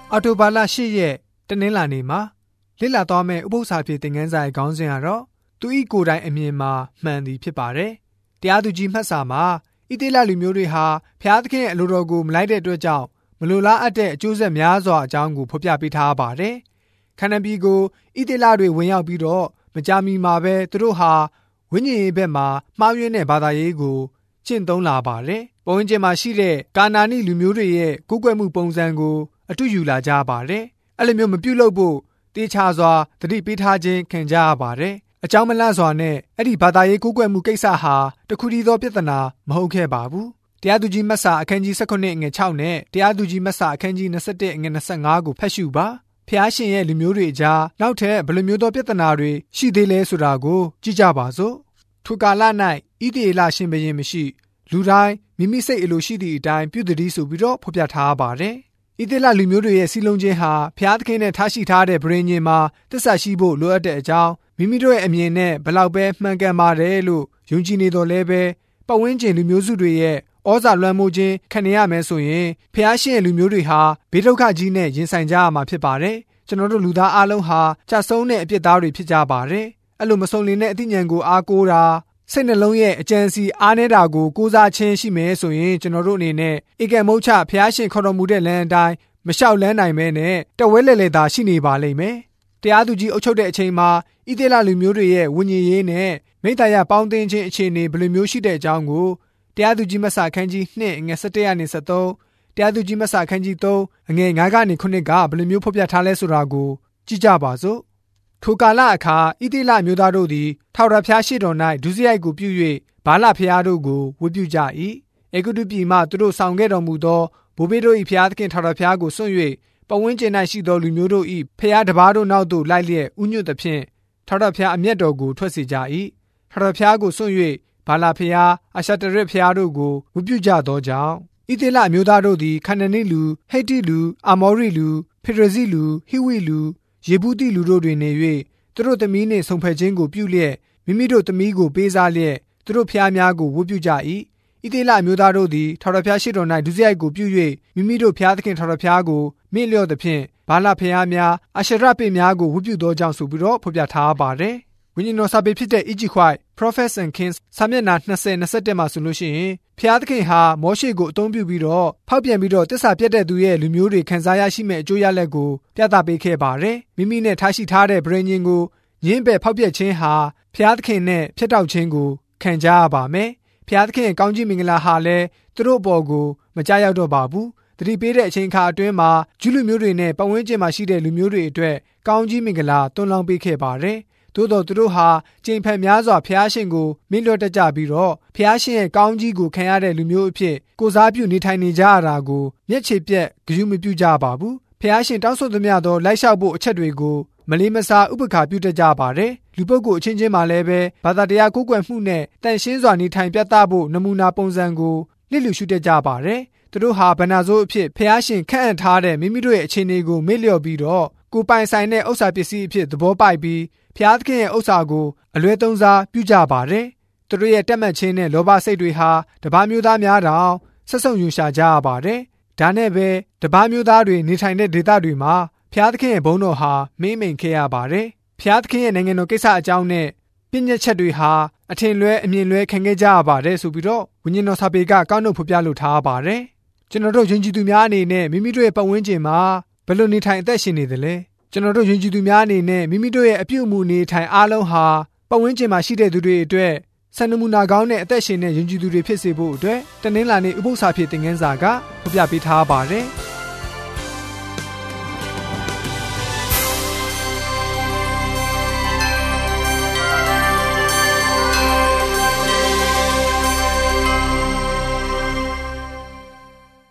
အော်တိုဘာလ8ရက်တနင်္လာနေ့မှာလစ်လာသွားမဲ့ဥပုသ္စာဖြစ်သင်ခန်းစာရဲ့ခေါင်းစဉ်ကတော့သူဤကိုယ်တိုင်အမြင်မှာမှန်သည်ဖြစ်ပါတယ်။တရားသူကြီးမှတ်စာမှာဣသရေလလူမျိုးတွေဟာဖျားသခင်ရဲ့အလိုတော်ကိုမလိုက်တဲ့အတွက်ကြောင့်မလိုလားအပ်တဲ့အကျိုးဆက်များစွာအကြောင်းကိုဖော်ပြပေးထားပါတယ်။ခန္ဓာပြည်ကိုဣသရေလတွေဝင်ရောက်ပြီးတော့မကြာမီမှာပဲသူတို့ဟာဝိညာဉ်ရေးဘက်မှာမှားယွင်းတဲ့ဘာသာရေးကိုကျင့်သုံးလာပါတယ်။ပုံဝင်ကျင်မှာရှိတဲ့ကာနာနိလူမျိုးတွေရဲ့ကိုးကွယ်မှုပုံစံကိုအတူယူလာကြပါတယ်။အဲ့လိုမျိုးမပြုလုပ်ဖို့တေချာစွာသတိပေးထားခြင်းခံကြရပါတယ်။အကြောင်းမလန့်စွာနဲ့အဲ့ဒီဘာသာရေးကိုးကွယ်မှုကိစ္စဟာတခုတည်းသောပြဿနာမဟုတ်ခဲ့ပါဘူး။တရားသူကြီးမတ်စာအခန်းကြီး19ငွေ6နဲ့တရားသူကြီးမတ်စာအခန်းကြီး21ငွေ25ကိုဖတ်ရှုပါ။ဖျားရှင်ရဲ့လူမျိုးတွေကြားနောက်ထပ်ဘယ်လိုမျိုးသောပြဿနာတွေရှိသေးလဲဆိုတာကိုကြည့်ကြပါစို့။ထိုကာလ၌ဣသရေလရှင်ဘုရင်မရှိလူတိုင်းမိမိစိတ်အလိုရှိသည့်အတိုင်းပြုတည်ဆိုပြီးတော့ဖော်ပြထားပါတယ်။ဣသရေလလူမျိုးတွေရဲ့စီလုံးခြင်းဟာဖျားသခင်နဲ့ထားရှိထားတဲ့ဗြိဉ္ဉ်မှာသစ္စာရှိဖို့လိုအပ်တဲ့အကြောင်းမိမိတို့ရဲ့အမြင်နဲ့ဘလောက်ပဲမှန်ကန်ပါတယ်လို့ယုံကြည်နေတော်လဲပဲပတ်ဝန်းကျင်လူမျိုးစုတွေရဲ့ဩဇာလွှမ်းမိုးခြင်းခံရမယ်ဆိုရင်ဖျားရှင်ရဲ့လူမျိုးတွေဟာဘေးဒုက္ခကြီးနဲ့ရင်ဆိုင်ကြရမှာဖြစ်ပါတယ်။ကျွန်တော်တို့လူသားအလုံးဟာကြဆုံးတဲ့အပြစ်သားတွေဖြစ်ကြပါတယ်။အဲ့လိုမစုံလင်တဲ့အသိဉာဏ်ကိုအားကိုးတာစိတ်နှလုံးရဲ့အကြံစီအားနည်းတာကိုကိုးစားခြင်းရှိမယ်ဆိုရင်ကျွန်တော်တို့အနေနဲ့ဧကမုတ်ချဖျားရှင်ခေါ်တော်မူတဲ့လမ်းအတိုင်းမလျှောက်လန်းနိုင်မဲနဲ့တဝဲလဲလဲသာရှိနေပါလိမ့်မယ်။တရားသူကြီးအုပ်ချုပ်တဲ့အချိန်မှာဣသရေလလူမျိုးတွေရဲ့ဝိညာဉ်ရေးနဲ့မိတ္တရာပေါင်းသင်းခြင်းအခြေအနေဘယ်လိုမျိုးရှိတဲ့အကြောင်းကိုတရားသူကြီးမတ်စာခန်းကြီး2ငွေ17ကနေ73တရားသူကြီးမတ်စာခန်းကြီး3ငွေ9ကနေ9ကဘယ်လိုမျိုးဖော်ပြထားလဲဆိုတာကိုကြည့်ကြပါစို့။ထိုကာလအခါဣသရေလမျိုးသားတို့သည်ထာဝရဘုရားရှေ့တော်၌ဒုစရိုက်ကိုပြု၍ဗာလဘုရားတို့ကိုဝတ်ပြုကြ၏။အေဂုတုပြည်မှသူတို့ဆောင်ခဲ့တော်မူသောဘိုးဘေးတို့၏ဘုရားသခင်ထာဝရဘုရားကိုစွန့်၍ပတ်ဝန်းကျင်၌ရှိသောလူမျိုးတို့၏ဘုရားတစ်ပါးတို့နောက်သို့လိုက်လျက်ဥညွတ်သဖြင့်ထာဝရဘုရားအမျက်တော်ကိုထွက်စေကြ၏။ထာဝရဘုရားကိုစွန့်၍ဗာလဘုရားအာရှတရစ်ဘုရားတို့ကိုဝတ်ပြုကြသောကြောင့်ဣသရေလမျိုးသားတို့သည်ခါနနိလူဟိတ္တိလူအာမောရိလူဖေရဇိလူဟိဝိလူယေဗုသိလူတို့တွင်နေ၍သူတို့သမီးနှင့်ဆုံဖက်ခြင်းကိုပြုလျက်မိမိတို့သမီးကိုပေးစားလျက်သူတို့ဖျားများကိုဝတ်ပြုကြ၏ဣသရေလမျိုးသားတို့သည်ထာဝရဘုရားရှိတော်၌ဒုစရိုက်ကိုပြု၍မိမိတို့ဖျားသခင်ထာဝရဘုရားကိုမေ့လျော့သဖြင့်ဗာလဘုရားများအာရှရပင်များကိုဝတ်ပြုသောကြောင့်ဆိုပြီးတော့ဖော်ပြထားပါတယ်။ဝိညာဉ်တော်စာပေဖြစ်တဲ့ Egypt White Prophets and Kings စာမျက်နှာ20-21မှာဆိုလို့ရှိရင်ဖျားသခင်ဟာမောရှေကိုအသုံးပြုပြီးတော့ဖောက်ပြန်ပြီးတော့တစ္ဆာပြတ်တဲ့သူရဲ့လူမျိုးတွေခံစားရရှိမဲ့အကျိုးရလဒ်ကိုပြသပေးခဲ့ပါတယ်။မိမိနဲ့ထားရှိထားတဲ့ဗြိဉ္ဉ်ကိုညှင်းပယ်ဖောက်ပြက်ခြင်းဟာဖျားသခင်နဲ့ဖျက်တောက်ခြင်းကိုခံကြရပါမယ်။ဖျားသခင်ရဲ့ကောင်းကြီးမင်္ဂလာဟာလည်းသူတို့အပေါ်ကိုမကြားရောက်တော့ပါဘူး။သတိပေးတဲ့အချိန်အခါအတွင်းမှာဂျူးလူမျိုးတွေနဲ့ပတ်ဝန်းကျင်မှာရှိတဲ့လူမျိုးတွေအတွက်ကောင်းကြီးမင်္ဂလာတွန်းလောင်းပေးခဲ့ပါတယ်။သို့တော်သူတို့ဟာကြိမ်ဖက်များစွာဖျားရှင်ကိုမင်းလွတ်တကြပြီးတော့ဖျားရှင်ရဲ့ကောင်းကြီးကိုခံရတဲ့လူမျိုးအဖြစ်ကိုစားပြုနေထိုင်နေကြရတာကိုမျက်ခြေပြက်ဂရုမပြုကြပါဘူး။ဖျားရှင်တောင်းဆိုသမျှသောလိုက်လျှောက်ဖို့အချက်တွေကိုမလေးမစားဥပက္ခပြုတတ်ကြပါတယ်။လူပုဂ္ဂိုလ်အချင်းချင်းမှလည်းပဲဘာသာတရားကိုးကွယ်မှုနဲ့တန်ရှင်းစွာနေထိုင်ပြသဖို့နမူနာပုံစံကိုလစ်လျူရှုတတ်ကြပါတယ်။သူတို့ဟာဗန္နာဆိုးအဖြစ်ဖျားရှင်ခန့်အပ်ထားတဲ့မိမိတို့ရဲ့အခြေအနေကိုမေ့လျော့ပြီးတော့ကိုပိုင်ဆိုင်တဲ့ဥစ္စာပစ္စည်းအဖြစ်သဘောပိုက်ပြီးဖျားသခင်ရဲ့ဥစ္စာကိုအလွဲသုံးစားပြုကြပါတယ်။သူတို့ရဲ့တက်မှတ်ခြင်းနဲ့လောဘစိတ်တွေဟာတပါးမျိုးသားများတောင်ဆက်ဆုံယူရှာကြရပါတယ်။ဒါနဲ့ပဲတပါးမျိုးသားတွေနေထိုင်တဲ့ဒေသတွေမှာဖျားသခင်ရဲ့ဘုန်းတော်ဟာမိမ့်မိန်ခဲ့ရပါတယ်။ဖျားသခင်ရဲ့နိုင်ငံတော်ကိစ္စအကြောင်းနဲ့ပြည့်ညက်ချက်တွေဟာအထင်လွဲအမြင်လွဲခံခဲ့ကြရပါတယ်ဆိုပြီးတော့ဝိညာဉ်တော်စာပေကကောက်နှုတ်ဖော်ပြလိုထားပါတယ်။ကျွန်တော်တို့ယဉ်ကျေးသူများအနေနဲ့မိမိတို့ရဲ့ပတ်ဝန်းကျင်မှာဘယ်လိုနေထိုင်အသက်ရှင်နေသလဲ။ကျွန်တော်တို့ယဉ်ကျေးသူများအနေနဲ့မိမိတို့ရဲ့အပြုအမူနေထိုင်အားလုံးဟာပတ်ဝန်းကျင်မှာရှိတဲ့သူတွေအတွက်စံနမူနာကောင်းတဲ့အသက်ရှင်တဲ့ယဉ်ကျေးသူတွေဖြစ်စေဖို့အတွက်တနင်္လာနေ့ဥပုသ္စာဖြစ်သင်ခန်းစာကဖော်ပြပေးထားပါတယ်။